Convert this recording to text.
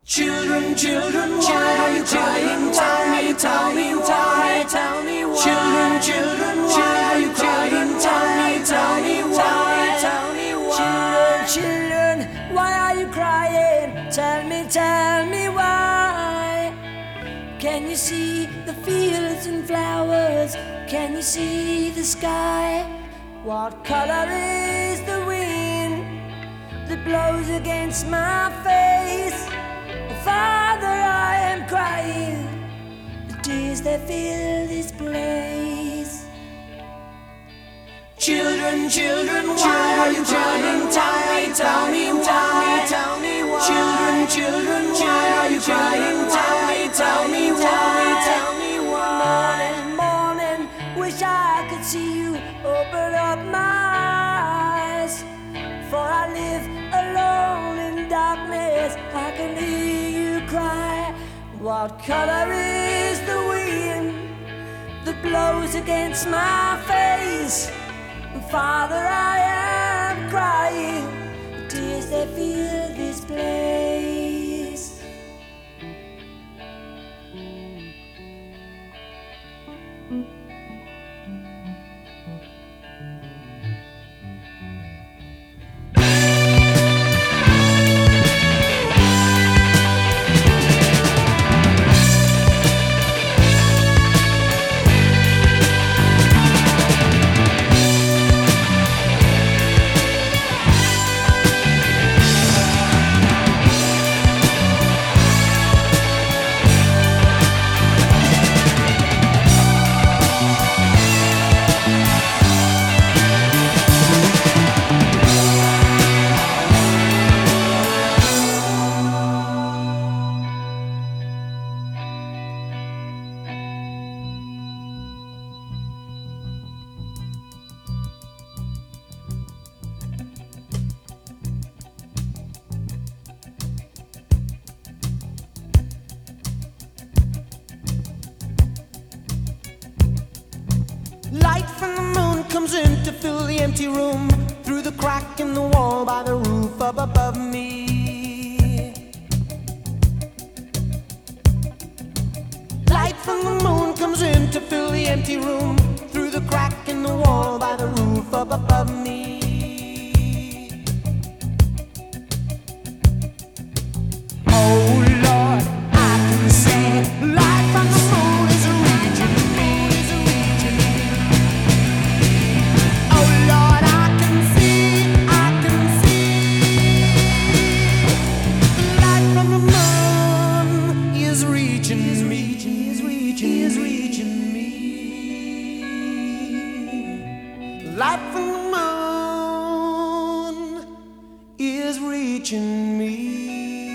Children, children, why are you crying? Tell me why. Children, children, why are you crying? Tell me why. Children, children, why are you crying? Tell me why. Can you see the fields and flowers? Can you see the sky? What color is the wind that blows against my face? Father, I am crying the tears that fill this place. Children, children, why are you crying? Tell me why. Children, children, why are you crying? Tell me why. Morning, morning, wish I could see you open up my eyes. For I live alone in darkness, I can hear you cry. What color is the wind that blows against my face? Father, I am crying the tears that fill this place. Light from the moon comes in to fill the empty room through the crack in the wall by the roof up above me. Light from the moon comes in to fill the empty room through the crack in the wall by the roof up above me. Oh Lord, I can see light from the moon is reaching me. Oh Lord, I can see the light from the moon is reaching me, is reaching me. Light from the moon is reaching me.